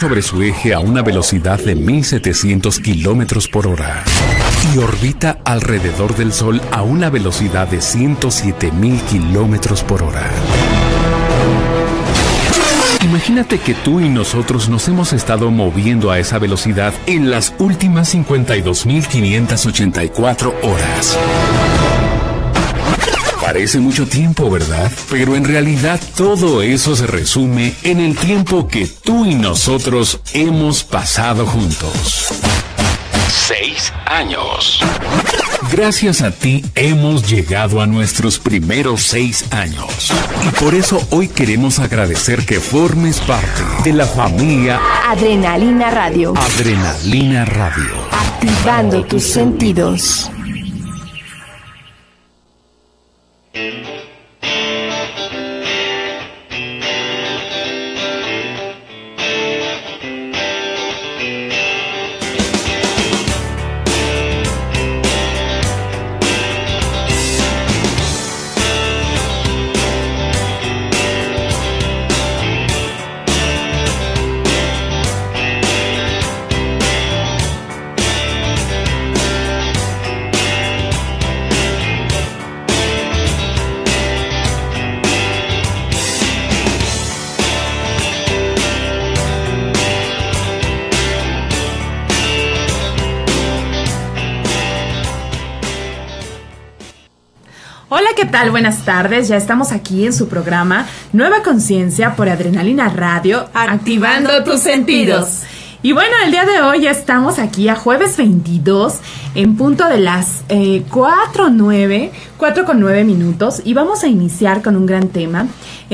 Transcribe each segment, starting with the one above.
sobre su eje a una velocidad de 1.700 kilómetros por hora y orbita alrededor del Sol a una velocidad de 107.000 kilómetros por hora. Imagínate que tú y nosotros nos hemos estado moviendo a esa velocidad en las últimas 52.584 horas. Parece mucho tiempo, ¿verdad? Pero en realidad todo eso se resume en el tiempo que tú y nosotros hemos pasado juntos. 6 años. Gracias a ti hemos llegado a nuestros primeros 6 años. Y por eso hoy queremos agradecer que formes parte de la familia Adrenalina Radio. Adrenalina Radio. Activando tus sentidos. Hola, ¿qué tal? Buenas tardes. Ya estamos aquí en su programa Nueva Conciencia por Adrenalina Radio, activando tus sentidos. Y bueno, el día de hoy ya estamos aquí a jueves 22 en punto de las 4:09 minutos y vamos a iniciar con un gran tema.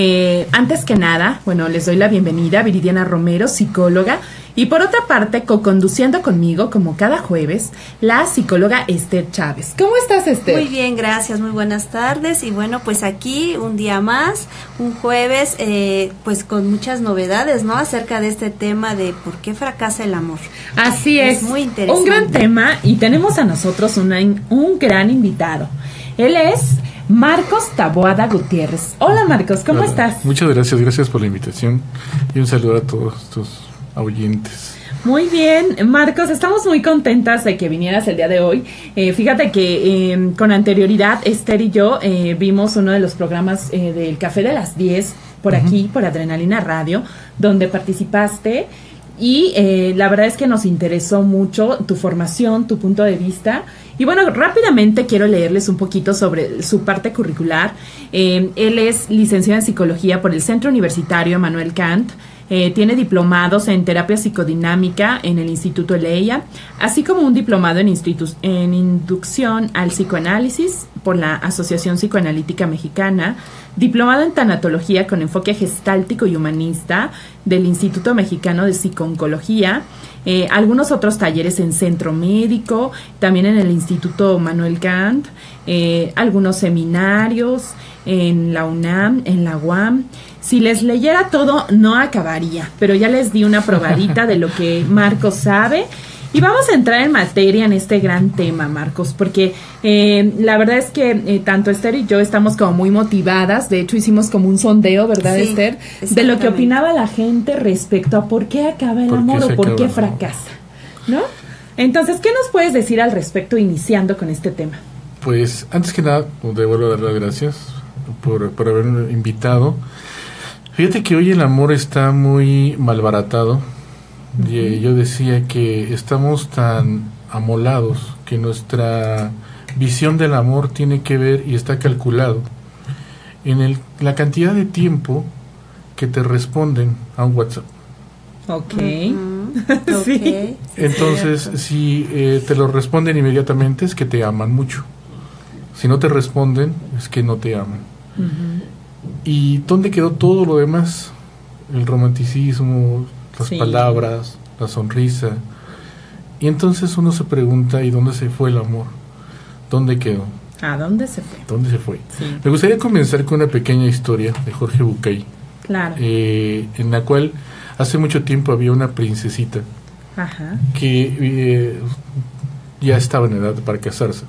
Antes que nada, bueno, les doy la bienvenida a Viridiana Romero, psicóloga, y por otra parte, co-conduciendo conmigo, como cada jueves, la psicóloga Esther Chávez. ¿Cómo estás, Esther? Muy bien, gracias, muy buenas tardes. Y bueno, pues aquí un día más, un jueves, pues con muchas novedades, ¿no? Acerca de este tema de por qué fracasa el amor. Así es, muy interesante. Un gran tema, y tenemos a nosotros un gran invitado. Él es Marcos Taboada Gutiérrez. Hola, Marcos, ¿cómo estás? Muchas gracias por la invitación y un saludo a todos tus oyentes. Muy bien, Marcos, estamos muy contentas de que vinieras el día de hoy. Fíjate que con anterioridad Esther y yo vimos uno de los programas del Café de las 10 por aquí, por Adrenalina Radio, donde participaste y la verdad es que nos interesó mucho tu formación, tu punto de vista. Y bueno, rápidamente quiero leerles un poquito sobre su parte curricular. Él es licenciado en Psicología por el Centro Universitario Manuel Kant. Tiene diplomados en terapia psicodinámica en el Instituto Eleia, así como un diplomado en inducción al psicoanálisis por la Asociación Psicoanalítica Mexicana, diplomado en tanatología con enfoque gestáltico y humanista del Instituto Mexicano de Psico-Oncología, algunos otros talleres en Centro Médico, también en el Instituto Manuel Kant, algunos seminarios en la UNAM, en la UAM. Si les leyera todo, no acabaría, pero ya les di una probadita de lo que Marcos sabe. Y vamos a entrar en materia en este gran tema, Marcos, porque la verdad es que tanto Esther y yo estamos como muy motivadas. De hecho, hicimos como un sondeo, ¿verdad, sí, Esther? De lo que opinaba la gente respecto a por qué acaba el amor o por qué fracasa, ¿no? Entonces, ¿qué nos puedes decir al respecto iniciando con este tema? Pues, antes que nada, te vuelvo a dar las gracias por haberme invitado. Fíjate que hoy el amor está muy malbaratado. Yo decía que estamos tan amolados que nuestra visión del amor tiene que ver y está calculado en la cantidad de tiempo que te responden a un WhatsApp. Ok. Sí. Entonces, si te lo responden inmediatamente es que te aman mucho. Si no te responden es que no te aman. ¿Y dónde quedó todo lo demás? El romanticismo, las palabras, la sonrisa. Y entonces uno se pregunta, ¿y dónde se fue el amor? ¿Dónde quedó? ¿A dónde se fue? ¿Dónde se fue? Sí. Me gustaría comenzar con una pequeña historia de Jorge Bucay. Claro. En la cual hace mucho tiempo había una princesita. Ajá. Que ya estaba en edad para casarse.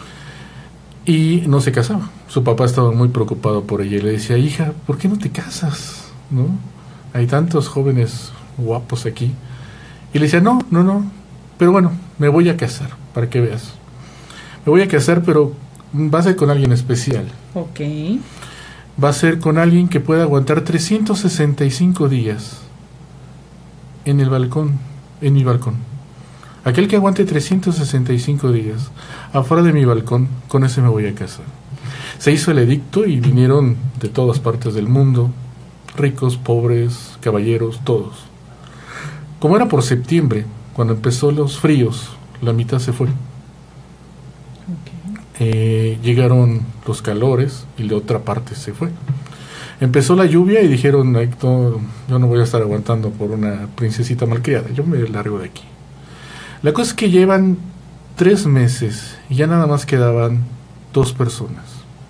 Y no se casaba. Su papá estaba muy preocupado por ella y le decía, hija, ¿por qué no te casas? ¿No? Hay tantos jóvenes guapos aquí. Y le decía, no, pero bueno, me voy a casar, para que veas. Me voy a casar, pero va a ser con alguien especial. Ok. Va a ser con alguien que pueda aguantar 365 días en el balcón, en mi balcón. Aquel que aguante 365 días afuera de mi balcón, con ese me voy a casar. Se hizo el edicto y vinieron de todas partes del mundo, ricos, pobres, caballeros, todos. Como era por septiembre, cuando empezó los fríos, la mitad se fue. Llegaron los calores y la otra parte se fue. Empezó la lluvia y dijeron, yo no voy a estar aguantando por una princesita malcriada, yo me largo de aquí. La cosa es que llevan 3 meses y ya nada más quedaban 2 personas.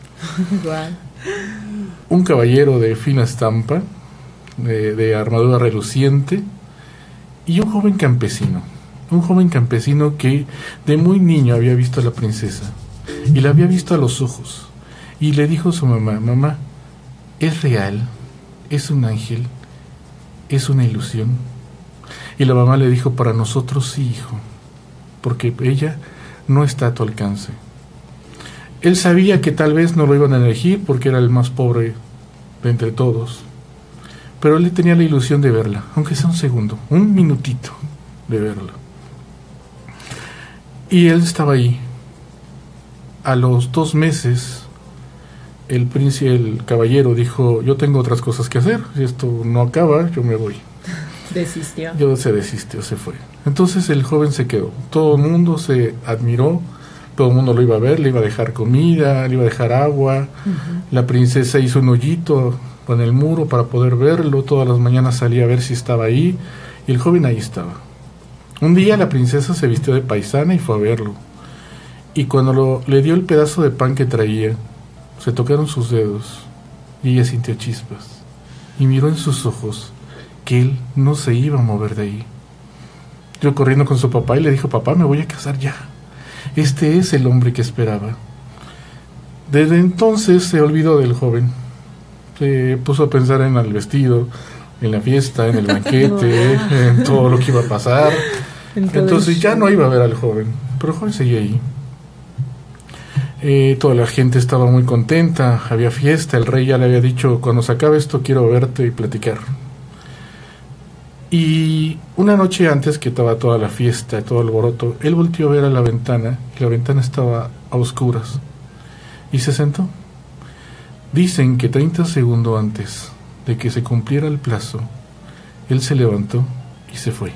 Un caballero de fina estampa, de armadura reluciente, y un joven campesino que de muy niño había visto a la princesa y la había visto a los ojos y le dijo a su mamá, ¿es real? ¿Es un ángel? ¿Es una ilusión? Y la mamá le dijo, para nosotros sí, hijo, porque ella no está a tu alcance. Él sabía que tal vez no lo iban a elegir porque era el más pobre de entre todos, pero él tenía la ilusión de verla, aunque sea un segundo, un minutito de verla. Y él estaba ahí. A los 2 meses, el caballero dijo, yo tengo otras cosas que hacer, si esto no acaba, yo me voy. Desistió. Se desistió, se fue. Entonces el joven se quedó. Todo el mundo se admiró, todo el mundo lo iba a ver, le iba a dejar comida, le iba a dejar agua. La princesa hizo un hoyito con el muro para poder verlo, todas las mañanas salía a ver si estaba ahí, y el joven ahí estaba. Un día la princesa se vistió de paisana y fue a verlo, y cuando le dio el pedazo de pan que traía, se tocaron sus dedos, y ella sintió chispas, y miró en sus ojos que él no se iba a mover de ahí. Yo corriendo con su papá y le dijo, papá, me voy a casar ya, este es el hombre que esperaba. Desde entonces se olvidó del joven, se puso a pensar en el vestido, en la fiesta, en el banquete, en todo lo que iba a pasar. Entonces ya no iba a ver al joven, pero el joven seguía ahí. Toda la gente estaba muy contenta, había fiesta, el rey ya le había dicho, cuando se acabe esto quiero verte y platicar. Y una noche antes que estaba toda la fiesta, todo el alboroto, él volteó a ver a la ventana, y la ventana estaba a oscuras, y se sentó. Dicen que 30 segundos antes de que se cumpliera el plazo, él se levantó y se fue.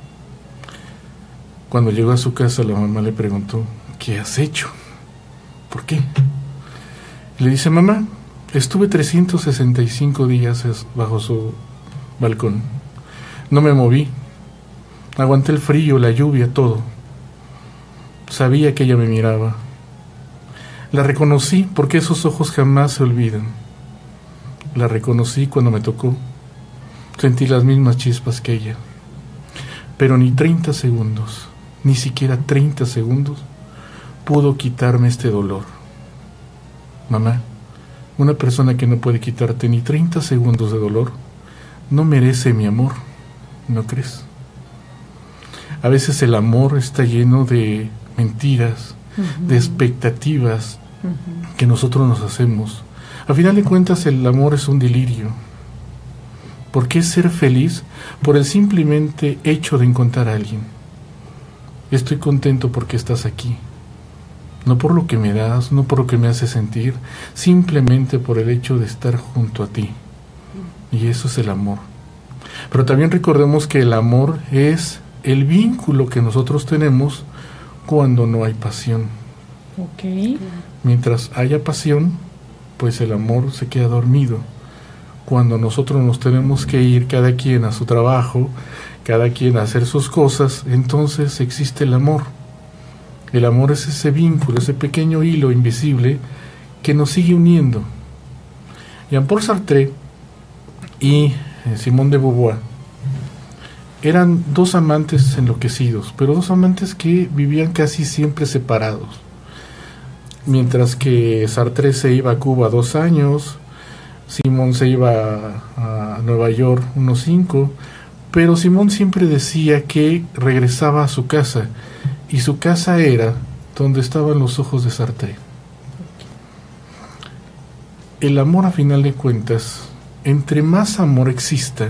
Cuando llegó a su casa, la mamá le preguntó, ¿qué has hecho? ¿Por qué? Le dice, mamá, estuve 365 días bajo su balcón. No me moví. Aguanté el frío, la lluvia, todo. Sabía que ella me miraba. La reconocí porque esos ojos jamás se olvidan. La reconocí cuando me tocó. Sentí las mismas chispas que ella. Pero ni 30 segundos, ni siquiera 30 segundos, pudo quitarme este dolor. Mamá, una persona que no puede quitarte ni 30 segundos de dolor, no merece mi amor, ¿no crees? A veces el amor está lleno de mentiras, de expectativas que nosotros nos hacemos. A final de cuentas, el amor es un delirio. ¿Por qué ser feliz? Por el simplemente hecho de encontrar a alguien. Estoy contento porque estás aquí. No por lo que me das, no por lo que me hace sentir, simplemente por el hecho de estar junto a ti. Y eso es el amor. Pero también recordemos que el amor es el vínculo que nosotros tenemos cuando no hay pasión. Okay. Mientras haya pasión, pues el amor se queda dormido. Cuando nosotros nos tenemos que ir cada quien a su trabajo, cada quien a hacer sus cosas, entonces existe el amor. El amor es ese vínculo, ese pequeño hilo invisible que nos sigue uniendo. Jean-Paul Sartre y Simone de Beauvoir eran 2 amantes enloquecidos, pero 2 amantes que vivían casi siempre separados. Mientras que Sartre se iba a Cuba 2 años, Simone se iba a Nueva York unos 5, Pero Simón siempre decía que regresaba a su casa, y su casa era donde estaban los ojos de Sartre. El amor, a final de cuentas, entre más amor exista,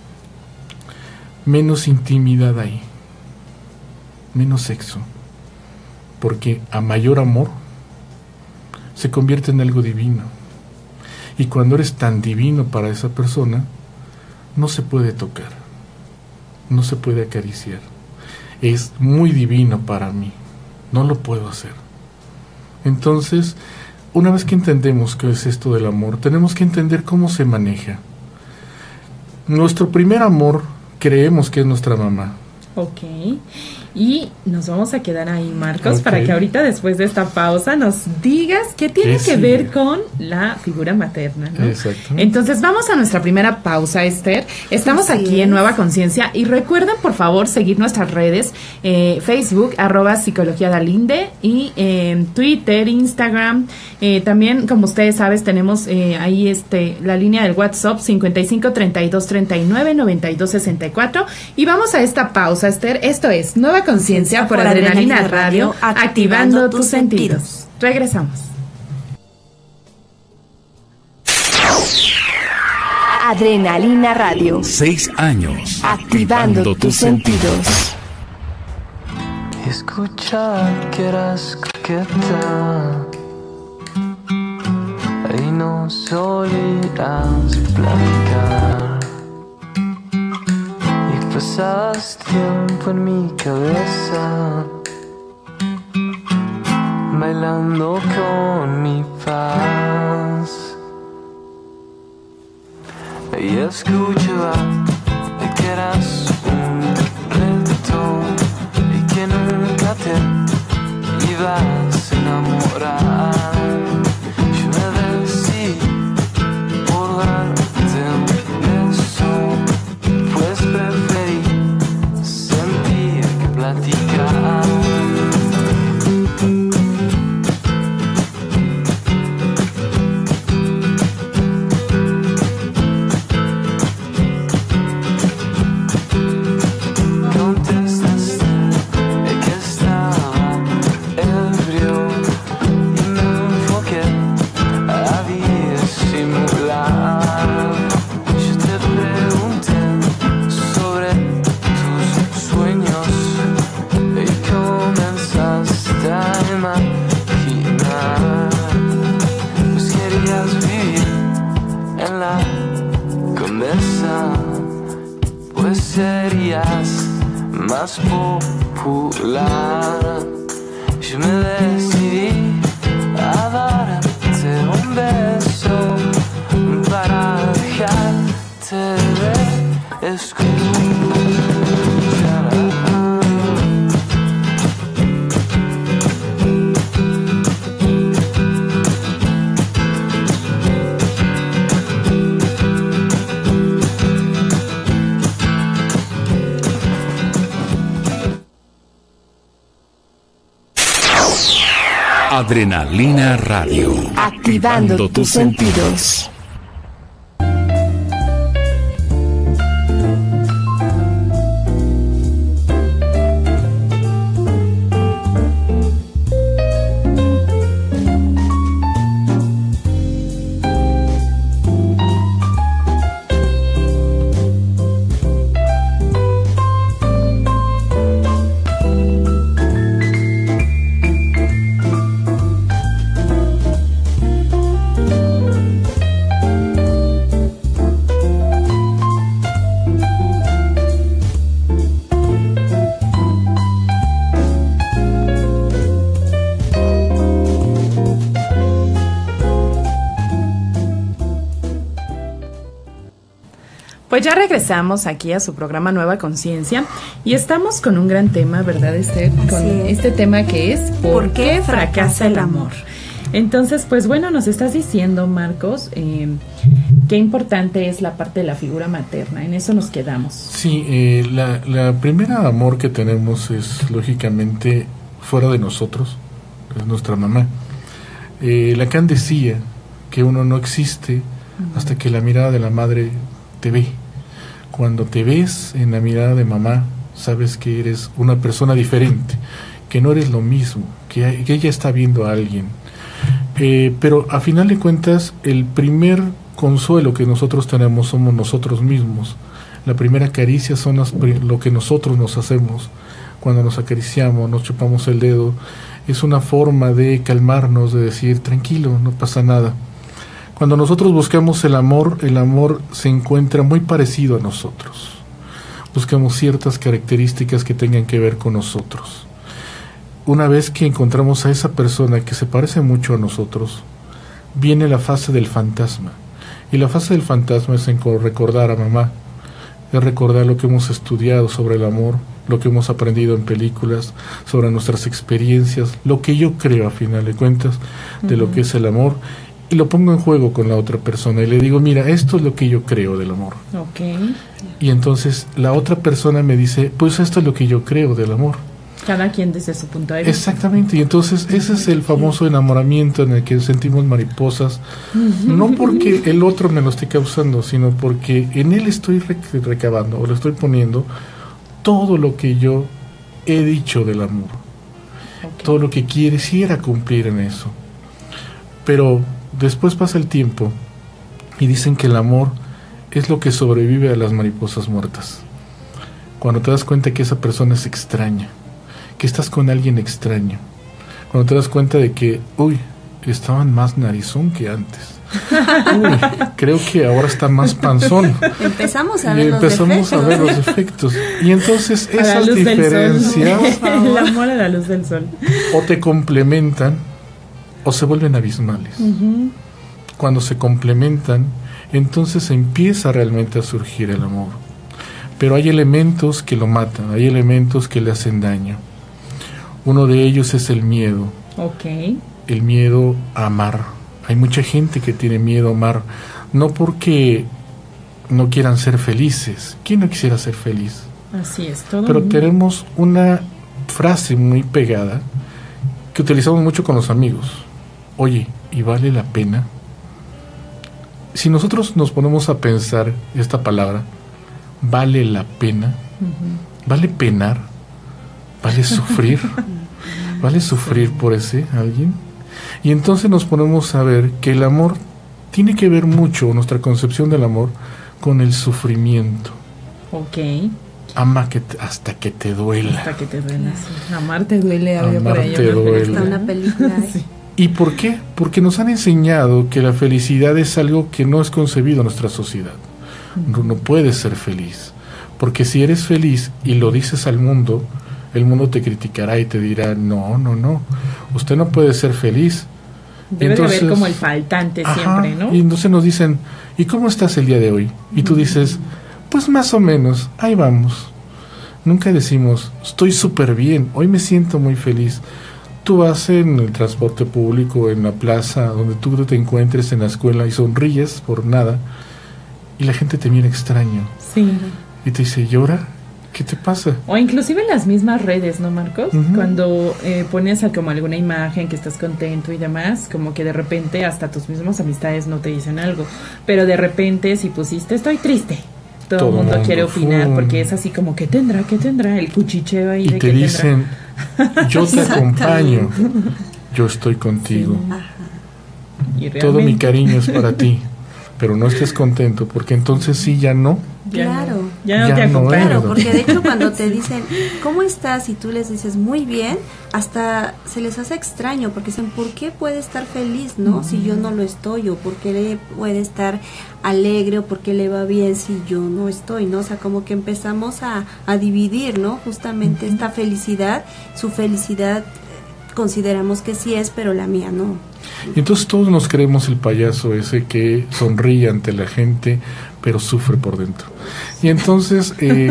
menos intimidad hay, menos sexo, porque a mayor amor se convierte en algo divino, y cuando eres tan divino para esa persona, no se puede tocar, no se puede acariciar. Es muy divino para mí, no lo puedo hacer. Entonces, una vez que entendemos qué es esto del amor, tenemos que entender cómo se maneja. Nuestro primer amor creemos que es nuestra mamá. Ok, y nos vamos a quedar ahí, Marcos, para que ahorita, después de esta pausa, nos digas qué tiene que ver con la figura materna, ¿no? Exacto. Entonces vamos a nuestra primera pausa, Esther. Estamos aquí en Nueva Conciencia, y recuerden, por favor, seguir nuestras redes, Facebook, @psicologiadalinde, y Twitter, Instagram. También, como ustedes saben, tenemos ahí la línea del WhatsApp 55 32 39 92 64, y vamos a esta pausa, Esther. Esto es Nueva Conciencia por Adrenalina Radio, activando tus sentidos. Regresamos. Adrenalina Radio. 6 años. Activando tus sentidos. Escucha que eras coqueta y no solías platicar. Pasas tiempo en mi cabeza, bailando con mi paz. Y escuchaba que eras un reto y que nunca te ibas a enamorar. Yo me decidí por darte un beso, pues preferí sentir que platicar. Contestaste que estaba ebrio y me enfoqué a disimular. Yo te pregunté sobre tus sueños y comenzaste a imaginar, pues querías vivir en la Condesa, pues serías más popular. Yo me decidí a darte un beso para dejarte ver, escuchar. Adrenalina Radio. Activando tus sentidos. Pues ya regresamos aquí a su programa Nueva Conciencia, y estamos con un gran tema, ¿verdad, Esther? Con este tema que es ¿por qué fracasa el amor? Entonces, pues bueno, nos estás diciendo, Marcos, qué importante es la parte de la figura materna. En eso nos quedamos. Sí, la primera amor que tenemos es, lógicamente, fuera de nosotros, es nuestra mamá. Lacan decía que uno no existe hasta que la mirada de la madre te ve. Cuando te ves en la mirada de mamá, sabes que eres una persona diferente, que no eres lo mismo, que ella está viendo a alguien. Pero a final de cuentas, el primer consuelo que nosotros tenemos somos nosotros mismos. La primera caricia son lo que nosotros nos hacemos. Cuando nos acariciamos, nos chupamos el dedo, es una forma de calmarnos, de decir, tranquilo, no pasa nada. Cuando nosotros buscamos el amor se encuentra muy parecido a nosotros. Buscamos ciertas características que tengan que ver con nosotros. Una vez que encontramos a esa persona que se parece mucho a nosotros, viene la fase del fantasma. Y la fase del fantasma es recordar a mamá, es recordar lo que hemos estudiado sobre el amor, lo que hemos aprendido en películas, sobre nuestras experiencias, lo que yo creo a final de cuentas de lo que es el amor, y lo pongo en juego con la otra persona y le digo, mira, esto es lo que yo creo del amor. Okay. Y entonces la otra persona me dice, pues esto es lo que yo creo del amor. Cada quien desde su punto de vista. Exactamente, y entonces ese es el famoso enamoramiento en el que sentimos mariposas, no porque el otro me lo esté causando, sino porque en él estoy recabando o le estoy poniendo todo lo que yo he dicho del amor, todo lo que quisiera cumplir en eso. Pero después pasa el tiempo y dicen que el amor es lo que sobrevive a las mariposas muertas. Cuando te das cuenta que esa persona es extraña, que estás con alguien extraño, cuando te das cuenta de que, uy, estaban más narizón que antes, uy, creo que ahora está más panzón. Empezamos a ver los defectos. Y entonces esas diferencias el amor a la luz del sol o te complementan o se vuelven abismales. Cuando se complementan, entonces empieza realmente a surgir el amor. Pero hay elementos que lo matan, hay elementos que le hacen daño. Uno de ellos es el miedo. Okay. El miedo a amar. Hay mucha gente que tiene miedo a amar, no porque no quieran ser felices. ¿Quién no quisiera ser feliz? Así es, todo. Pero tenemos una frase muy pegada que utilizamos mucho con los amigos. Oye, ¿y vale la pena? Si nosotros nos ponemos a pensar esta palabra, ¿vale la pena? ¿Vale penar? ¿Vale sufrir? ¿Vale sufrir por ese alguien? Y entonces nos ponemos a ver que el amor tiene que ver mucho, nuestra concepción del amor, con el sufrimiento. Ok. Ama hasta que te duela. Hasta que te duela, sí. Amar te duele, había por ahí una película. Sí. ¿Y por qué? Porque nos han enseñado que la felicidad es algo que no es concebido en nuestra sociedad. No puedes ser feliz. Porque si eres feliz y lo dices al mundo, el mundo te criticará y te dirá, no, usted no puede ser feliz. Debe de ver como el faltante siempre, ¿no? Y entonces nos dicen, ¿y cómo estás el día de hoy? Y tú dices, pues más o menos, ahí vamos. Nunca decimos, estoy súper bien, hoy me siento muy feliz. Tú vas en el transporte público, en la plaza, donde tú te encuentres, en la escuela, y sonríes por nada, y la gente te mira extraño. Sí. Y te dice, ¿llora? ¿Qué te pasa? O inclusive en las mismas redes, ¿no, Marcos? Cuando pones como alguna imagen que estás contento y demás, como que de repente hasta tus mismas amistades no te dicen algo. Pero de repente si pusiste, estoy triste, todo el mundo quiere opinar, porque es así como, ¿qué tendrá? El cuchicheo ahí. Y de te dicen, yo te acompaño, yo estoy contigo. Sí. Todo mi cariño es para ti. Pero no estés contento, porque entonces sí, ya no. Claro. Ya no te acompaño. Claro, porque de hecho cuando te dicen, ¿cómo estás? Y tú les dices, muy bien, hasta se les hace extraño, porque dicen, ¿por qué puede estar feliz, no? Si yo no lo estoy, o ¿por qué le puede estar alegre, o por qué le va bien si yo no estoy, no? O sea, como que empezamos a dividir, ¿no? Justamente esta felicidad, su felicidad consideramos que sí es, pero la mía no. Y entonces todos nos creemos el payaso ese que sonríe ante la gente, pero sufre por dentro. Y entonces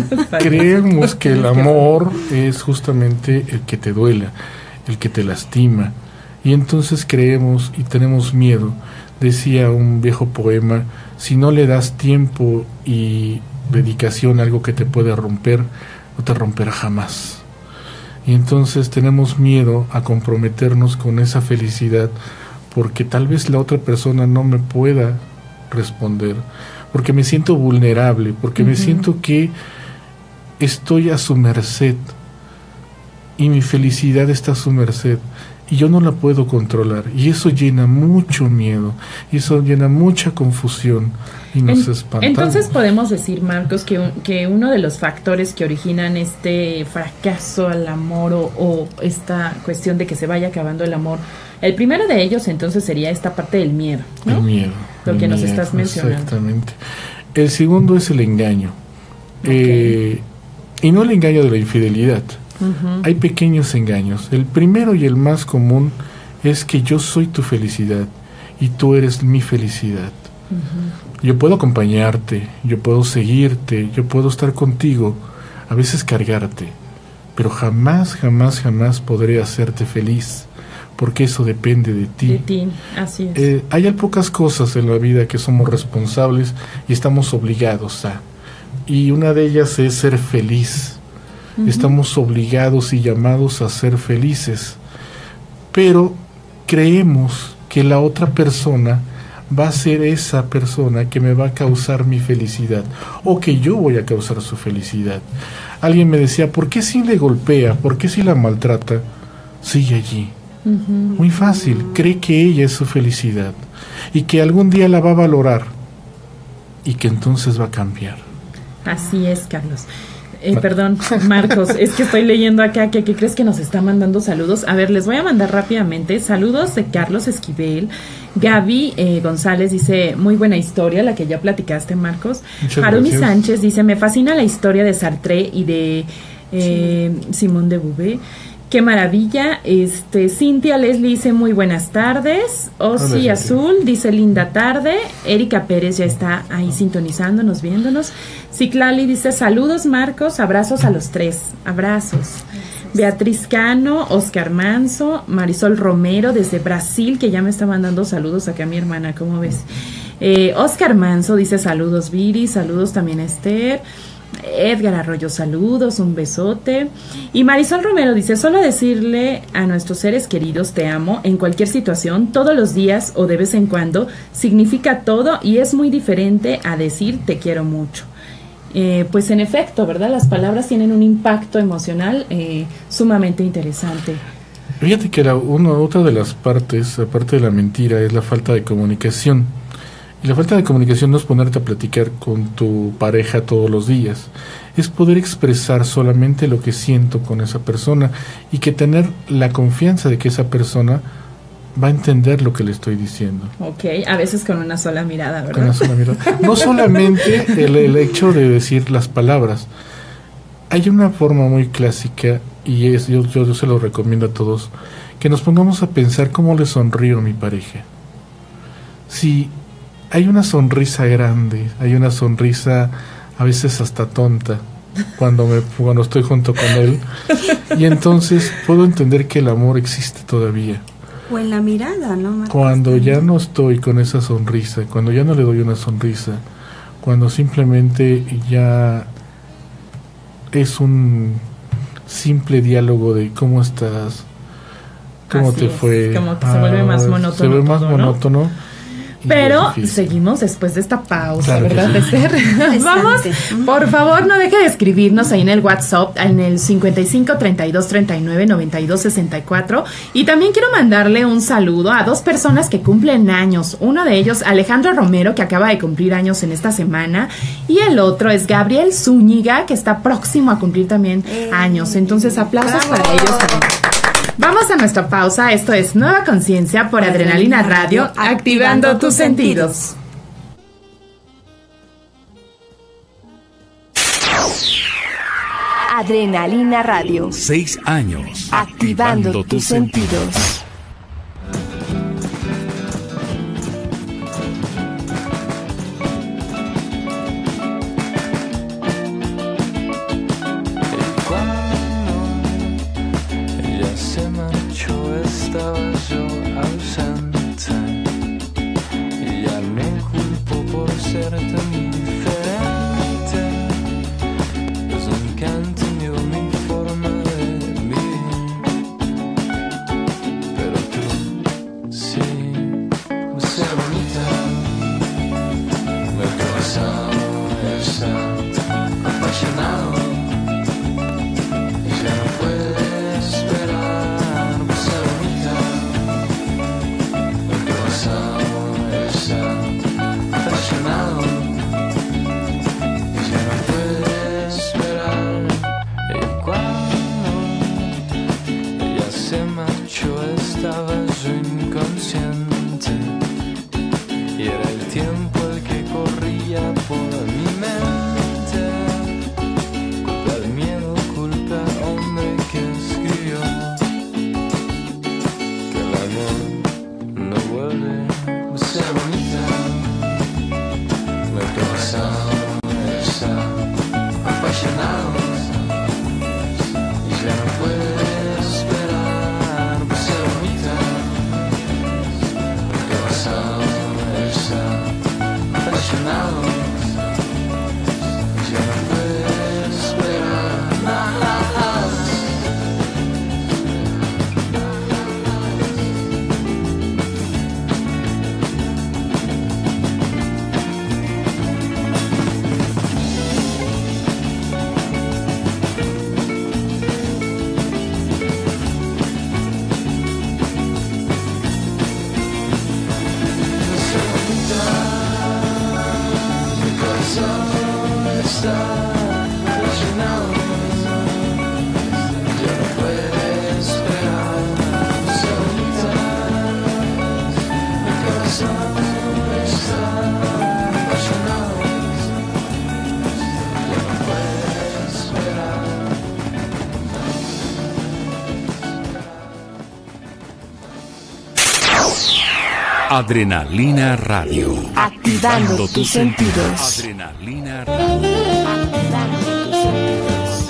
creemos que el amor es justamente el que te duela, el que te lastima. Y entonces creemos y tenemos miedo. Decía un viejo poema, si no le das tiempo y dedicación a algo que te puede romper, no te romperá jamás. Y entonces tenemos miedo a comprometernos con esa felicidad, porque tal vez la otra persona no me pueda responder, porque me siento vulnerable, porque me siento que estoy a su merced y mi felicidad está a su merced y yo no la puedo controlar, y eso llena mucho miedo, y eso llena mucha confusión y nos espanta. Entonces podemos decir, Marcos, que uno de los factores que originan este fracaso al amor o esta cuestión de que se vaya acabando el amor, el primero de ellos entonces sería esta parte del miedo, ¿no? El miedo. Lo que nos estás mencionando. Exactamente. El segundo es el engaño. Okay. Y no el engaño de la infidelidad. Hay pequeños engaños. El primero y el más común es que yo soy tu felicidad y tú eres mi felicidad. Yo puedo acompañarte, yo puedo seguirte, yo puedo estar contigo, a veces cargarte, pero jamás, jamás, jamás podré hacerte feliz, porque eso depende de ti. De ti, así es. Hay pocas cosas en la vida que somos responsables y estamos obligados a, y una de ellas es ser feliz. Estamos obligados y llamados a ser felices, pero creemos que la otra persona va a ser esa persona que me va a causar mi felicidad, o que yo voy a causar su felicidad. Alguien me decía, ¿por qué si le golpea? ¿Por qué si la maltrata? Sigue allí. Muy fácil, cree que ella es su felicidad y que algún día la va a valorar y que entonces va a cambiar. Así es, Carlos. Perdón, Marcos, es que estoy leyendo acá que crees que nos está mandando saludos. A ver, les voy a mandar rápidamente saludos de Carlos Esquivel. Gaby González dice, muy buena historia, la que ya platicaste, Marcos. Harumi Sánchez dice, me fascina la historia de Sartre y de Simone de Beauvoir. Qué maravilla. Cintia Leslie dice muy buenas tardes. Osi Azul dice linda tarde. Erika Pérez ya está ahí sintonizándonos, viéndonos. Ciclali dice saludos, Marcos, abrazos a los tres. Abrazos. Beatriz Cano, Oscar Manso, Marisol Romero desde Brasil, que ya me está mandando saludos acá a mi hermana, ¿cómo ves? Oscar Manso dice saludos, Viri, saludos también a Esther. Edgar Arroyo, saludos, un besote. Y Marisol Romero dice, solo decirle a nuestros seres queridos te amo en cualquier situación, todos los días o de vez en cuando, significa todo y es muy diferente a decir te quiero mucho. Pues en efecto, ¿verdad? Las palabras tienen un impacto emocional sumamente interesante. Fíjate que otra de las partes, aparte de la mentira, es la falta de comunicación. Y la falta de comunicación no es ponerte a platicar con tu pareja todos los días, es poder expresar solamente lo que siento con esa persona y que tener la confianza de que esa persona va a entender lo que le estoy diciendo. Ok, a veces con una sola mirada, ¿verdad? Con una sola mirada. No solamente el hecho de decir las palabras. Hay una forma muy clásica, y yo se lo recomiendo a todos, que nos pongamos a pensar cómo le sonrío a mi pareja. Si hay una sonrisa grande, hay una sonrisa a veces hasta tonta cuando estoy junto con él, y entonces puedo entender que el amor existe todavía. O en la mirada, ¿no, Marcos? Cuando ya no estoy con esa sonrisa, cuando ya no le doy una sonrisa, cuando simplemente ya es un simple diálogo de cómo estás, cómo Así te fue. Como que se vuelve más monótono. Se vuelve más todo, monótono. ¿no? Pero seguimos después de esta pausa, claro, ¿verdad, Esther? Vamos, por favor, no deje de escribirnos ahí en el WhatsApp, en el 55 32 39 92 64. Y también quiero mandarle un saludo a dos personas que cumplen años. Uno de ellos, Alejandro Romero, que acaba de cumplir años en esta semana. Y el otro es Gabriel Zúñiga, que está próximo a cumplir también años. Entonces, aplausos para ellos también. Vamos a nuestra pausa. Esto es Nueva Conciencia por Adrenalina Radio, activando tus sentidos. Adrenalina Radio. 6 años. Activando tus sentidos. inconsciente y era el tiempo el que corría por mi mente. Culpa al miedo, culpa al hombre que escribió que el amor no vuelve a ser bonita. Lo que pasa está apasionado y ya no puede esperar por ser bonita. Lo que pasa está apasionado y ya no puede esperar nada. Adrenalina Radio. Activando tus sentidos. Adrenalina Radio. Activando tus sentidos.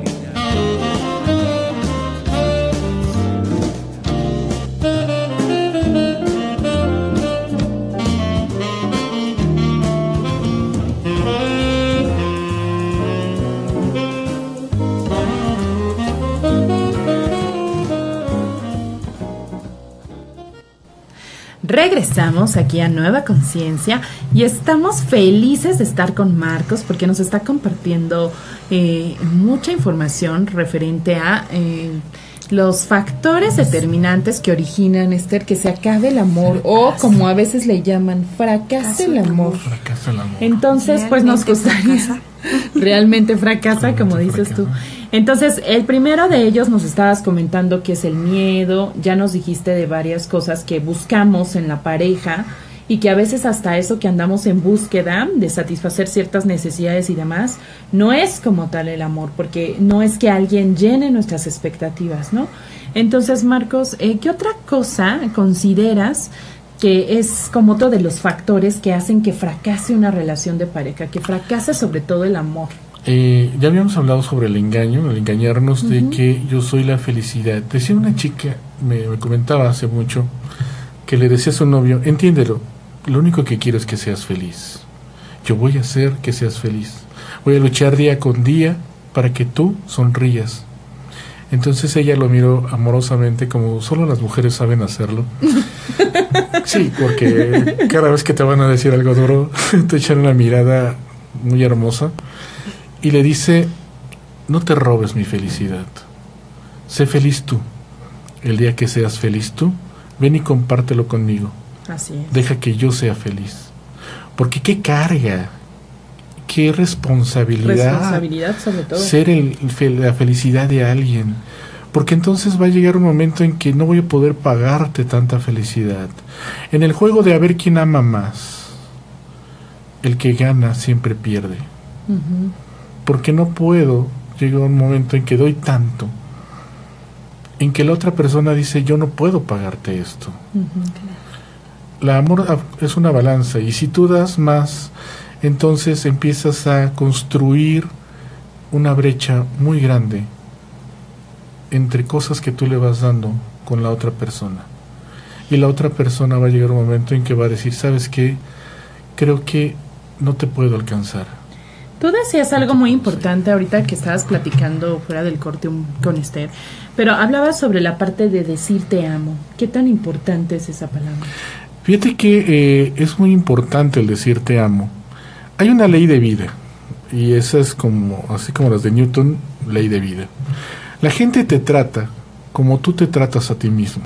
Regresamos aquí a Nueva Conciencia y estamos felices de estar con Marcos porque nos está compartiendo mucha información referente a los factores determinantes que originan, Esther, que se acabe el amor o como a veces le llaman, fracase el amor. Fracasa el amor. Entonces, pues nos gustaría... Realmente fracasa, como dices tú. Entonces, el primero de ellos nos estabas comentando que es el miedo. Ya nos dijiste de varias cosas que buscamos en la pareja y que a veces hasta eso que andamos en búsqueda de satisfacer ciertas necesidades y demás, no es como tal el amor, porque no es que alguien llene nuestras expectativas, ¿no? Entonces, Marcos, ¿qué otra cosa consideras que es como otro de los factores que hacen que fracase una relación de pareja, que fracase sobre todo el amor? Ya habíamos hablado sobre el engaño, el engañarnos de que yo soy la felicidad. Decía una chica, me comentaba hace mucho, que le decía a su novio, entiéndelo, lo único que quiero es que seas feliz. Yo voy a hacer que seas feliz. Voy a luchar día con día para que tú sonrías. Entonces ella lo miró amorosamente, como solo las mujeres saben hacerlo. Sí, porque cada vez que te van a decir algo duro, te echan una mirada muy hermosa y le dice, no te robes mi felicidad, sé feliz tú. El día que seas feliz tú, ven y compártelo conmigo. Así es. Deja que yo sea feliz. Porque qué carga, qué responsabilidad sobre todo. ser la felicidad de alguien. Porque entonces va a llegar un momento en que no voy a poder pagarte tanta felicidad. En el juego de a ver quién ama más, el que gana siempre pierde. Porque no puedo, llega un momento en que doy tanto, en que la otra persona dice, yo no puedo pagarte esto. La amor es una balanza, y si tú das más, entonces empiezas a construir una brecha muy grande entre cosas que tú le vas dando con la otra persona. Y la otra persona va a llegar un momento en que va a decir, ¿sabes qué? Creo que no te puedo alcanzar. Tú decías algo muy importante ahorita que estabas platicando fuera del corte con Esther, pero hablabas sobre la parte de decir te amo. ¿Qué tan importante es esa palabra? Fíjate que es muy importante el decir te amo. Hay una ley de vida, y esa es como, así como las de Newton, ley de vida. La gente te trata como tú te tratas a ti mismo.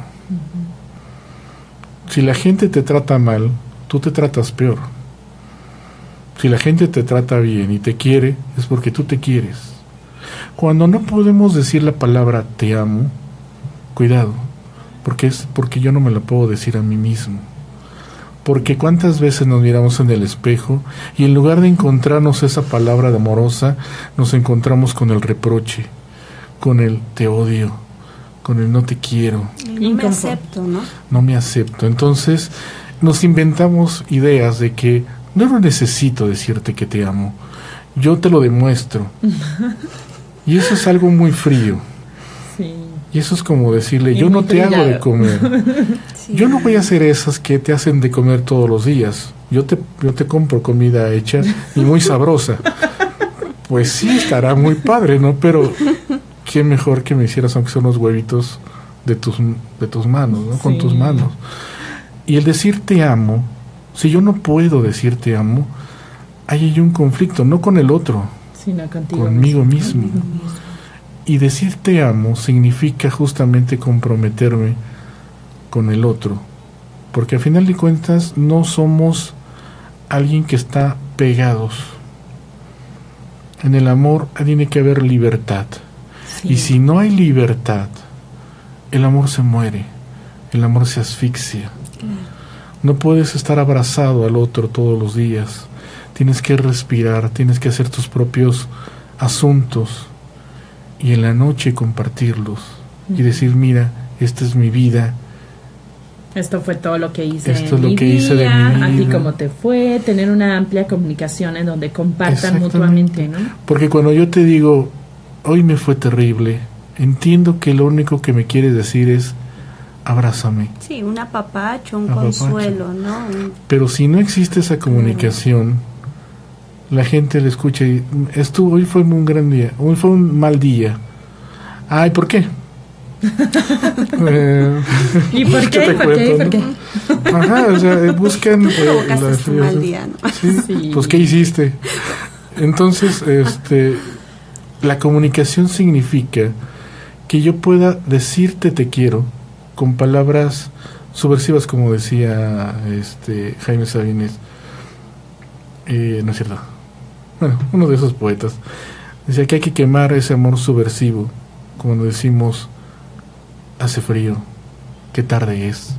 Si la gente te trata mal, tú te tratas peor. Si la gente te trata bien y te quiere, es porque tú te quieres. Cuando no podemos decir la palabra te amo, cuidado, porque yo no me lo puedo decir a mí mismo. Porque cuántas veces nos miramos en el espejo y en lugar de encontrarnos esa palabra de amorosa, nos encontramos con el reproche, con el te odio, con el no te quiero. No me acepto, ¿no? No me acepto. Entonces nos inventamos ideas de que no necesito decirte que te amo, yo te lo demuestro. Y eso es algo muy frío. Sí. Y eso es como decirle, Y yo muy no te hago trillado. de comer. Sí. Yo no voy a hacer esas que te hacen de comer todos los días. Yo te compro comida hecha y muy sabrosa. Pues sí, estará muy padre, ¿no? Pero qué mejor que me hicieras aunque son unos huevitos de tus manos, ¿no? Con Sí. tus manos. Y el decir te amo, si yo no puedo decir te amo, hay un conflicto, no con el otro, Sino contigo conmigo mismo. Y decir te amo significa justamente comprometerme con el otro, porque al final de cuentas no somos alguien que está pegados. En el amor tiene que haber libertad. Sí. Y si no hay libertad, el amor se muere, el amor se asfixia. No puedes estar abrazado al otro todos los días. Tienes que respirar, tienes que hacer tus propios asuntos y en la noche compartirlos y decir, mira, esta es mi vida. Esto fue todo lo que hice Esto en es lo mi que día, hice de mi a ti vida. cómo te fue, tener una amplia comunicación en donde compartan Exactamente. mutuamente, ¿no? Porque cuando yo te digo, hoy me fue terrible, entiendo que lo único que me quieres decir es, abrázame. Sí, un apapacho, un Apapacho. consuelo, ¿no? Pero si no existe esa comunicación, la gente le escucha y hoy fue un gran día, hoy fue un mal día. Ay, ¿por qué? ¿Y por qué? te ¿Por qué? cuento, ¿Por no? qué? Ajá, o sea, buscan Provocaste la tu mal día, ¿no? Sí, Sí. pues ¿qué hiciste? Entonces, la comunicación significa que yo pueda decirte te quiero con palabras subversivas, como decía Jaime Sabines. No es cierto. Bueno, uno de esos poetas decía que hay que quemar ese amor subversivo, cuando decimos hace frío, qué tarde es.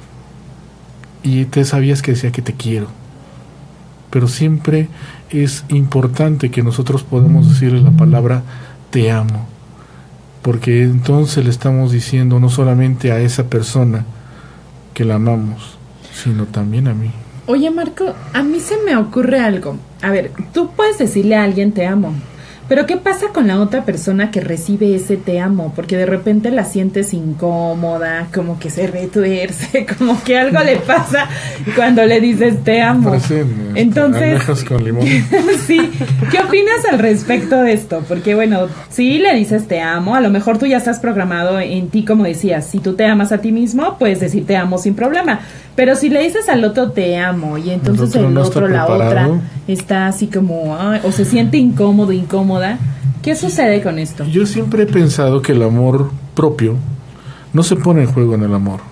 Y te sabías que decía que te quiero. Pero siempre es importante que nosotros podamos decirle la palabra te amo, porque entonces le estamos diciendo no solamente a esa persona que la amamos, sino también a mí. Oye, Marco, a mí se me ocurre algo. A ver, tú puedes decirle a alguien te amo, pero ¿qué pasa con la otra persona que recibe ese te amo? Porque de repente la sientes incómoda, como que se retuerce, como que algo le pasa cuando le dices te amo. Parecen, Entonces, almejas con limón. sí, ¿qué opinas al respecto de esto? Porque bueno, si le dices te amo, a lo mejor tú ya estás programado en ti, como decías, si tú te amas a ti mismo, puedes decir te amo sin problema. Pero si le dices al otro te amo y entonces el no está otro, la preparado. otra, está así como, ay, o se siente incómodo, incómoda, ¿qué sucede con esto? Yo siempre he pensado que el amor propio no se pone en juego en el amor.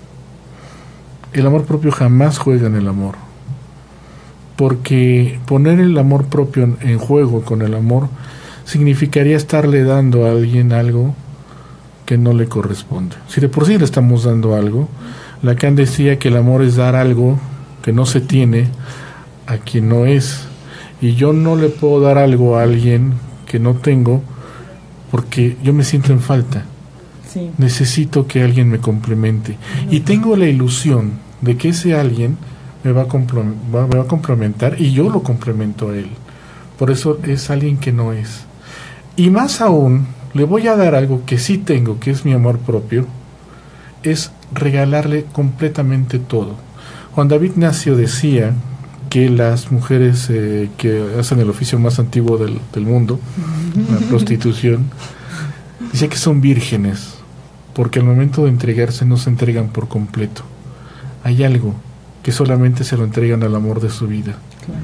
El amor propio jamás juega en el amor. Porque poner el amor propio en juego con el amor significaría estarle dando a alguien algo que no le corresponde. Si de por sí le estamos dando algo, Lacan decía que el amor es dar algo que no se tiene a quien no es. Y yo no le puedo dar algo a alguien que no tengo porque yo me siento en falta. Sí. Necesito que alguien me complemente. Y tengo la ilusión de que ese alguien me va a complementar y yo lo complemento a él. Por eso es alguien que no es. Y más aún, le voy a dar algo que sí tengo, que es mi amor propio, es regalarle completamente todo. Juan David Nacio decía que las mujeres que hacen el oficio más antiguo del mundo, la prostitución, decía que son vírgenes, porque al momento de entregarse no se entregan por completo. Hay algo que solamente se lo entregan al amor de su vida.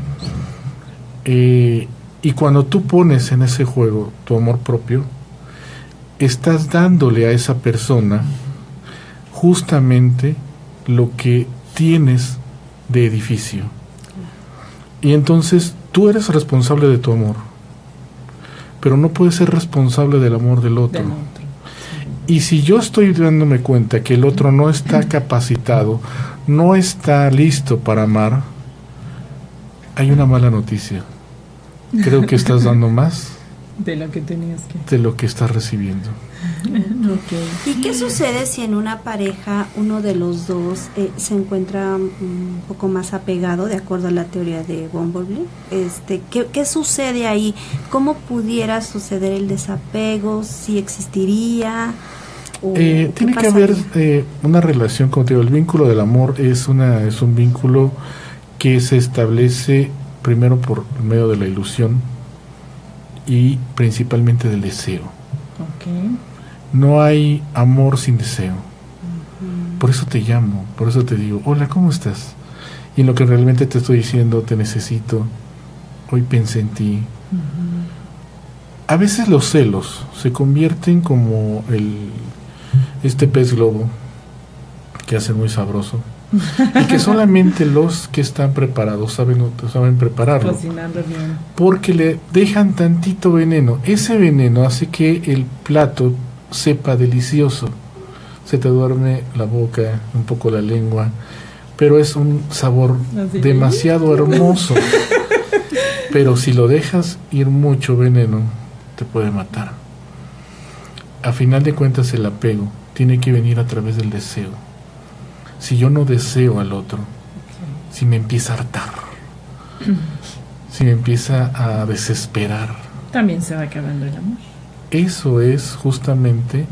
Y cuando tú pones en ese juego tu amor propio, estás dándole a esa persona justamente lo que tienes de edificio. Y entonces tú eres responsable de tu amor, pero no puedes ser responsable del amor del otro. Y si yo estoy dándome cuenta que el otro no está capacitado, no está listo para amar, hay una mala noticia. Creo que estás dando más De lo que tenías que. de lo que estás recibiendo. Ok. ¿Y qué sucede si en una pareja uno de los dos se encuentra un poco más apegado, de acuerdo a la teoría de Bumblebee? ¿Qué sucede ahí? ¿Cómo pudiera suceder el desapego? ¿Si existiría? Tiene que haber una relación, como te digo, el vínculo del amor es un vínculo que se establece primero por medio de la ilusión y principalmente del deseo. Ok. No hay amor sin deseo. Por eso te llamo, por eso te digo, hola, ¿cómo estás? Y en lo que realmente te estoy diciendo, te necesito, hoy pensé en ti. A veces los celos se convierten como este pez globo que hace muy sabroso y que solamente los que están preparados saben prepararlo, Cocinando bien. porque le dejan tantito veneno. Ese veneno hace que el plato sepa delicioso, se te duerme la boca, un poco la lengua, pero es un sabor Así. demasiado hermoso. Pero si lo dejas ir mucho veneno, te puede matar. A final de cuentas, el apego tiene que venir a través del deseo. Si yo no deseo al otro, si me empieza a hartar, si me empieza a desesperar, También se va acabando el amor. eso es justamente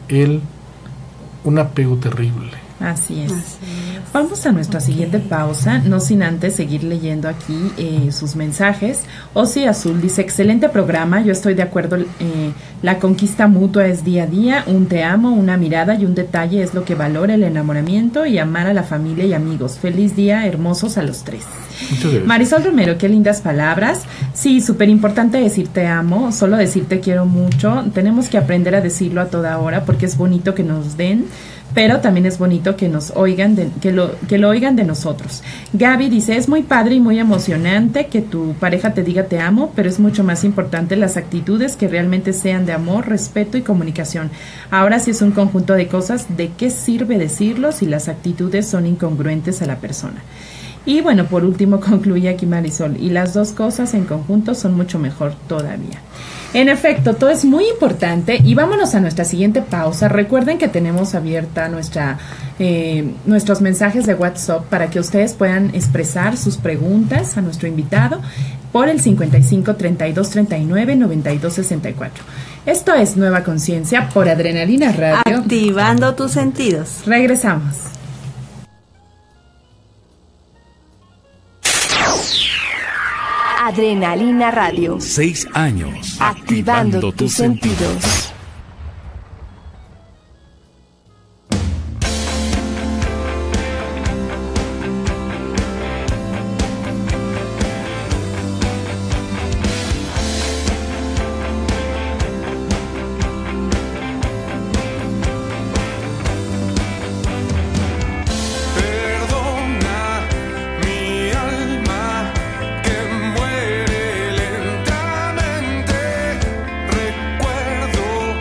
un apego terrible. Así es. Vamos a nuestra siguiente pausa, no sin antes seguir leyendo aquí sus mensajes. Osi Azul dice, excelente programa, yo estoy de acuerdo, la conquista mutua es día a día, un te amo, una mirada y un detalle es lo que valora el enamoramiento y amar a la familia y amigos. Feliz día, hermosos a los tres. Muchas gracias. Marisol Romero, qué lindas palabras. Sí, súper importante decir te amo, solo decir te quiero mucho. Tenemos que aprender a decirlo a toda hora porque es bonito que nos den, pero también es bonito que nos oigan, que lo oigan de nosotros. Gaby dice, es muy padre y muy emocionante que tu pareja te diga te amo, pero es mucho más importante las actitudes que realmente sean de amor, respeto y comunicación. Ahora sí es un conjunto de cosas, ¿de qué sirve decirlo si las actitudes son incongruentes a la persona? Y bueno, por último concluye aquí Marisol, y las dos cosas en conjunto son mucho mejor todavía. En efecto, todo es muy importante y vámonos a nuestra siguiente pausa. Recuerden que tenemos abierta nuestros mensajes de WhatsApp para que ustedes puedan expresar sus preguntas a nuestro invitado por el 55 32 39 92 64. Esto es Nueva Conciencia por Adrenalina Radio. Activando tus sentidos. Regresamos. Adrenalina Radio. 6 años Activando tus sentidos. Perdona mi alma que muere lentamente. Recuerdo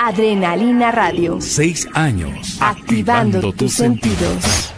Adrenalina Radio. 6 años. Activando tus sentidos.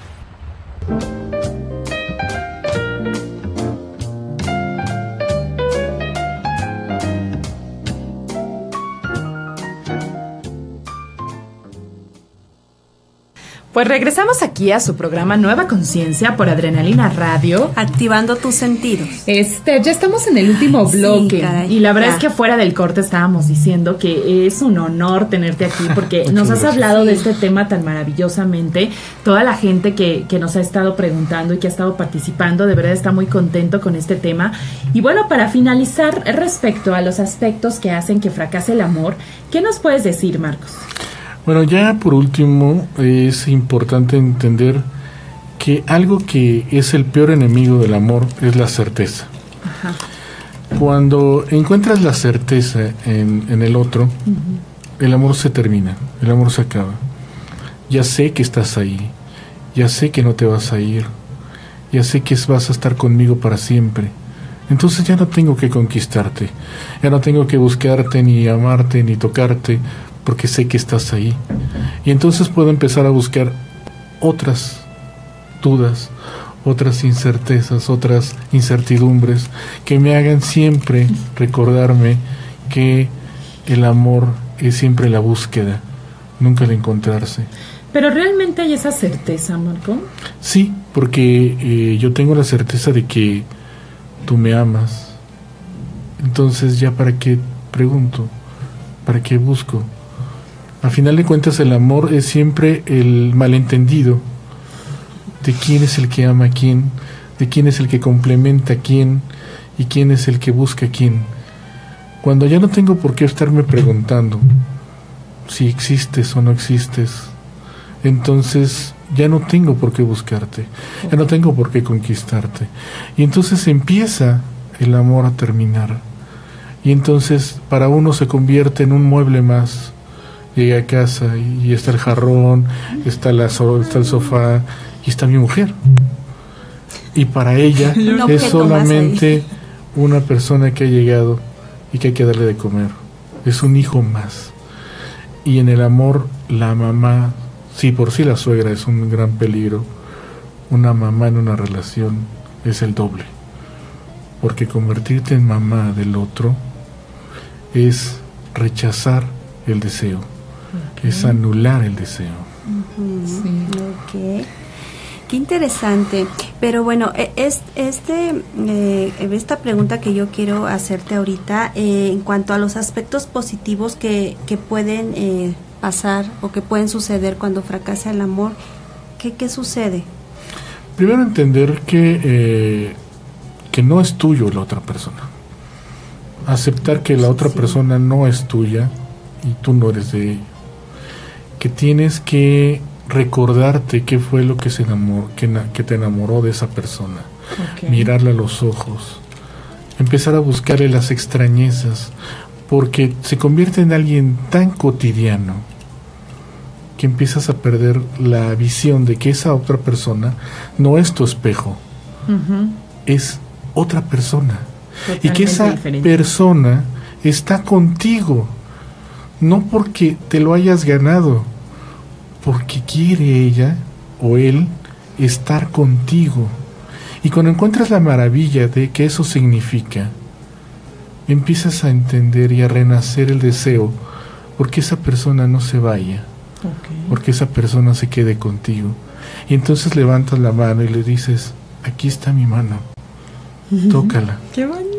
Pues regresamos aquí a su programa Nueva Conciencia por Adrenalina Radio. Activando tus sentidos. Ya estamos en el último bloque. Caray, y la verdad es que fuera del corte estábamos diciendo que es un honor tenerte aquí porque nos has hablado de este tema tan maravillosamente. Toda la gente que nos ha estado preguntando y que ha estado participando, de verdad está muy contento con este tema. Y bueno, para finalizar, respecto a los aspectos que hacen que fracase el amor, ¿qué nos puedes decir, Marcos? Bueno, ya por último, es importante entender que algo que es el peor enemigo del amor es la certeza. Ajá. Cuando encuentras la certeza en el otro, el amor se termina, el amor se acaba. Ya sé que estás ahí, ya sé que no te vas a ir, ya sé que vas a estar conmigo para siempre. Entonces ya no tengo que conquistarte, ya no tengo que buscarte, ni amarte, ni tocarte, porque sé que estás ahí. Y entonces puedo empezar a buscar otras dudas, otras incertezas, otras incertidumbres que me hagan siempre recordarme que el amor es siempre la búsqueda, nunca el encontrarse. Pero realmente hay esa certeza, Marco. Sí, porque yo tengo la certeza de que tú me amas. Entonces ya para qué pregunto, para qué busco. A final de cuentas el amor es siempre el malentendido de quién es el que ama a quién, de quién es el que complementa a quién y quién es el que busca a quién. Cuando ya no tengo por qué estarme preguntando si existes o no existes, entonces ya no tengo por qué buscarte, ya no tengo por qué conquistarte. Y entonces empieza el amor a terminar. Y entonces para uno se convierte en un mueble más. Llega a casa y está el jarrón, está el sofá y está mi mujer. Y para ella es solamente una persona que ha llegado y que hay que darle de comer. Es un hijo más. Y en el amor, la mamá, sí, por sí la suegra es un gran peligro. Una mamá en una relación es el doble. Porque convertirte en mamá del otro es rechazar el deseo. Es anular el deseo. Sí. Okay. Qué interesante. Pero bueno, esta pregunta que yo quiero hacerte ahorita, en cuanto a los aspectos positivos que pueden pasar o que pueden suceder cuando fracasa el amor, ¿qué sucede? Primero entender que no es tuyo la otra persona. Aceptar que la otra persona no es tuya y tú no eres de ella. Que tienes que recordarte qué fue lo que que te enamoró de esa persona. Okay. Mirarla a los ojos, empezar a buscarle las extrañezas, porque se convierte en alguien tan cotidiano que empiezas a perder la visión de que esa otra persona no es tu espejo, es otra persona. Totalmente. Y que esa persona está contigo. No porque te lo hayas ganado, porque quiere ella o él estar contigo. Y cuando encuentras la maravilla de que eso significa, empiezas a entender y a renacer el deseo porque esa persona no se vaya, porque esa persona se quede contigo. Y entonces levantas la mano y le dices, aquí está mi mano, tócala. ¡Qué bonito!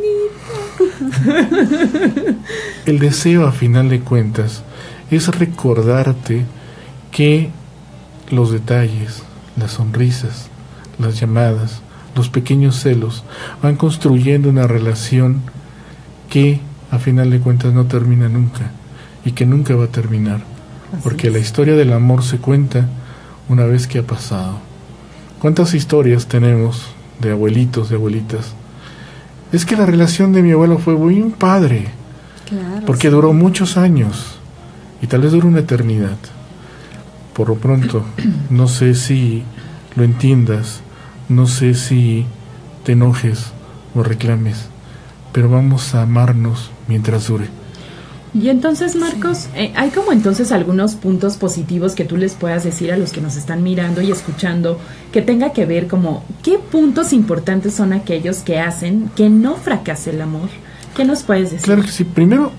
El deseo, a final de cuentas, es recordarte que los detalles, las sonrisas, las llamadas, los pequeños celos van construyendo una relación que, a final de cuentas, no termina nunca y que nunca va a terminar. Porque la historia del amor se cuenta una vez que ha pasado. ¿Cuántas historias tenemos de abuelitos, de abuelitas? Es que la relación de mi abuelo fue muy padre, claro, porque duró muchos años y tal vez duró una eternidad. Por lo pronto, no sé si lo entiendas, no sé si te enojes o reclames, pero vamos a amarnos mientras dure, Y entonces, Marcos, hay como entonces algunos puntos positivos que tú les puedas decir a los que nos están mirando y escuchando, que tenga que ver como qué puntos importantes son aquellos que hacen que no fracase el amor. ¿Qué nos puedes decir? Claro que sí. Primero,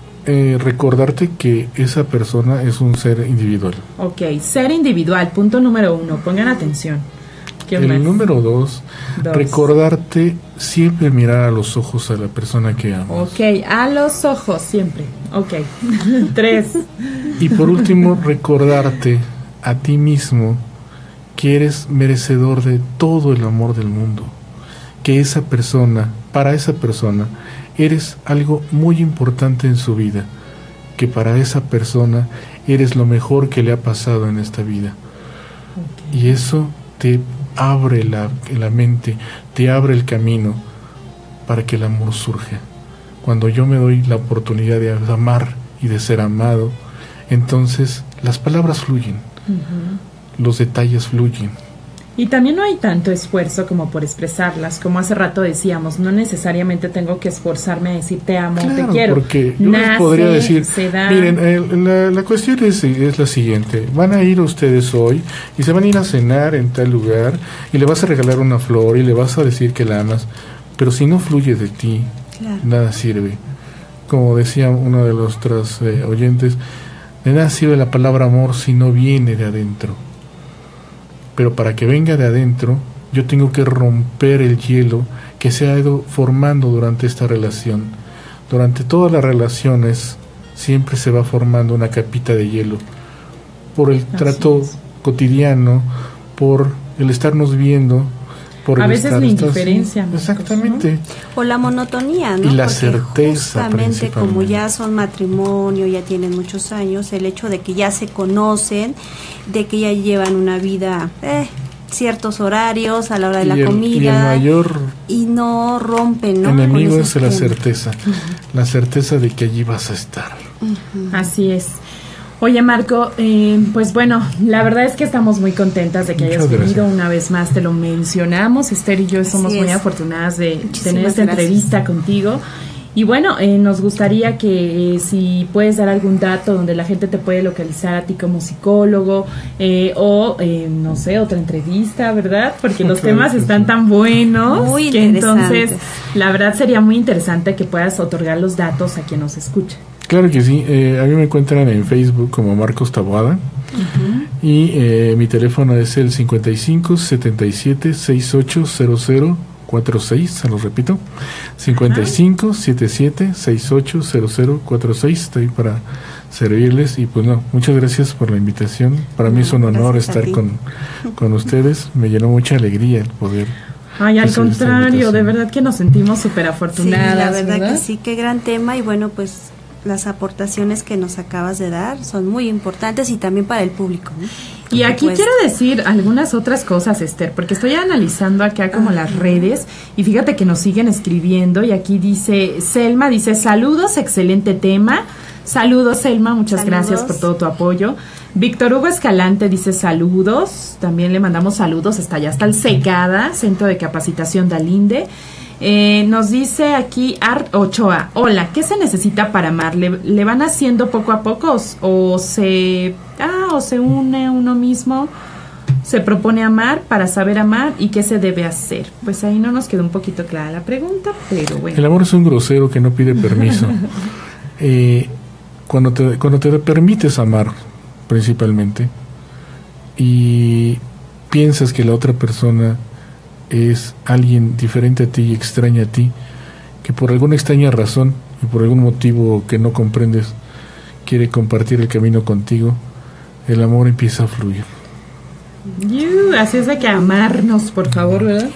recordarte que esa persona es un ser individual. Ok, ser individual, punto número 1, pongan atención. ¿Qué más? El número 2, recordarte siempre mirar a los ojos a la persona que amas. Ok, a los ojos siempre. Ok. 3. Y por último, recordarte a ti mismo que eres merecedor de todo el amor del mundo. Que esa persona, para esa persona, eres algo muy importante en su vida. Que para esa persona eres lo mejor que le ha pasado en esta vida. Okay. Y eso te abre la mente, te abre el camino para que el amor surja. Cuando yo me doy la oportunidad de amar y de ser amado, entonces las palabras fluyen, los detalles fluyen. Y también no hay tanto esfuerzo como por expresarlas, como hace rato decíamos, no necesariamente tengo que esforzarme a decir te amo, claro, te quiero. Porque yo les podría decir, miren, la cuestión es la siguiente, van a ir ustedes hoy y se van a ir a cenar en tal lugar y le vas a regalar una flor y le vas a decir que la amas, pero si no fluye de ti, claro, nada sirve. Como decía uno de los oyentes, de nada sirve la palabra amor si no viene de adentro. Pero para que venga de adentro, yo tengo que romper el hielo que se ha ido formando durante esta relación. Durante todas las relaciones siempre se va formando una capita de hielo. Por el trato cotidiano, por el estarnos viendo, por a veces la indiferencia. Exactamente. ¿No? O la monotonía, ¿no? Y la porque certeza. Justamente como ya son matrimonio, ya tienen muchos años, el hecho de que ya se conocen, de que ya llevan una vida, ciertos horarios a la hora de la comida. Y el mayor y no rompen, ¿no? enemigo es la certeza. La certeza de que allí vas a estar. Así es. Oye, Marco, pues bueno, la verdad es que estamos muy contentas de que hayas venido una vez más, te lo mencionamos, Esther y yo somos muy afortunadas de tener esta entrevista contigo. Y bueno, nos gustaría que si puedes dar algún dato donde la gente te puede localizar a ti como psicólogo o, no sé, otra entrevista, ¿verdad? Porque los temas están tan buenos muy que entonces la verdad sería muy interesante que puedas otorgar los datos a quien nos escucha. Claro que sí, a mí me encuentran en Facebook como Marcos Taboada y mi teléfono es el 55 77 68 00 46, se los repito, 55 77 68 00 46, estoy para servirles y pues no, muchas gracias por la invitación, para mí es un honor estar con ustedes, me llenó mucha alegría el poder. Ay, al contrario, de verdad que nos sentimos súper afortunadas. Sí, la verdad, ¿verdad? Que sí, qué gran tema y bueno, pues las aportaciones que nos acabas de dar son muy importantes y también para el público, ¿no? Y aquí quiero decir algunas otras cosas, Esther, porque estoy analizando acá como las redes y fíjate que nos siguen escribiendo y aquí dice, Selma dice, saludos, excelente tema. Saludos, Selma, muchas gracias por todo tu apoyo. Víctor Hugo Escalante dice saludos, también le mandamos saludos hasta allá, hasta el Secada, Centro de Capacitación Dalinde. Nos dice aquí Art Ochoa, hola, ¿qué se necesita para amar? ¿Le van haciendo poco a poco o se une uno mismo, se propone amar para saber amar y qué se debe hacer? Pues ahí no nos quedó un poquito clara la pregunta, pero bueno. El amor es un grosero que no pide permiso. Cuando te permites amar, principalmente, y piensas que la otra persona es alguien diferente a ti y extraña a ti, que por alguna extraña razón y por algún motivo que no comprendes quiere compartir el camino contigo, el amor empieza a fluir. Así es de que amarnos, por favor, ¿verdad?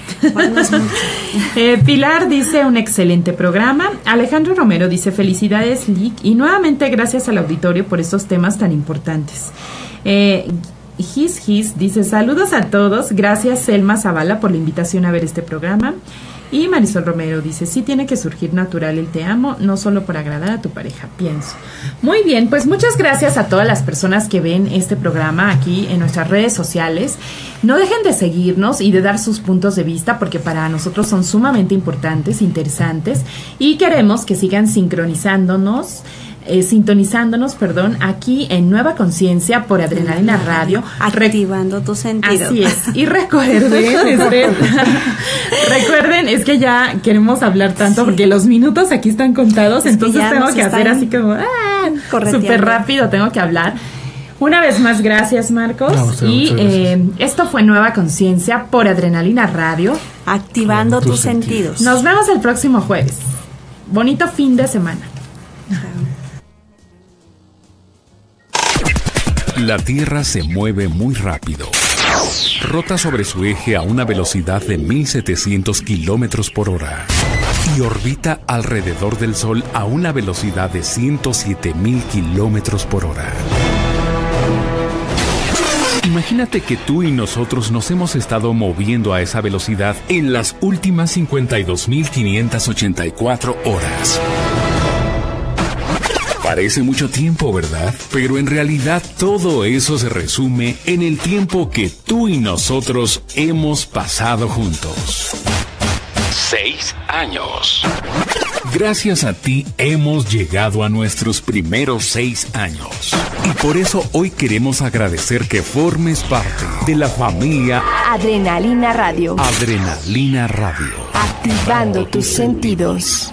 Pilar dice un excelente programa. Alejandro Romero dice felicidades, Lick, y nuevamente gracias al auditorio por estos temas tan importantes. His dice saludos a todos, gracias Selma Zavala por la invitación a ver este programa. Y Marisol Romero dice, sí tiene que surgir natural el te amo, no solo por agradar a tu pareja, pienso. Muy bien, pues muchas gracias a todas las personas que ven este programa aquí en nuestras redes sociales. No dejen de seguirnos y de dar sus puntos de vista porque para nosotros son sumamente importantes, interesantes y queremos que sigan sincronizándonos sintonizándonos, aquí en Nueva Conciencia por Adrenalina Radio. Activando tus sentidos. Así es. Y recuerden, recuerden, es que ya queremos hablar tanto porque los minutos aquí están contados, entonces tengo que hacer así como súper rápido, tengo que hablar. Una vez más, gracias, Marcos. Esto fue Nueva Conciencia por Adrenalina Radio. Activando tus sentidos. Nos vemos el próximo jueves. Bonito fin de semana. La Tierra se mueve muy rápido. Rota sobre su eje a una velocidad de 1.700 kilómetros por hora. Y orbita alrededor del Sol a una velocidad de 107.000 kilómetros por hora. Imagínate que tú y nosotros nos hemos estado moviendo a esa velocidad en las últimas 52.584 horas. Parece mucho tiempo, ¿verdad? Pero en realidad todo eso se resume en el tiempo que tú y nosotros hemos pasado juntos. 6 años. Gracias a ti hemos llegado a nuestros primeros 6 años. Y por eso hoy queremos agradecer que formes parte de la familia Adrenalina Radio. Adrenalina Radio. Activando tus sentidos.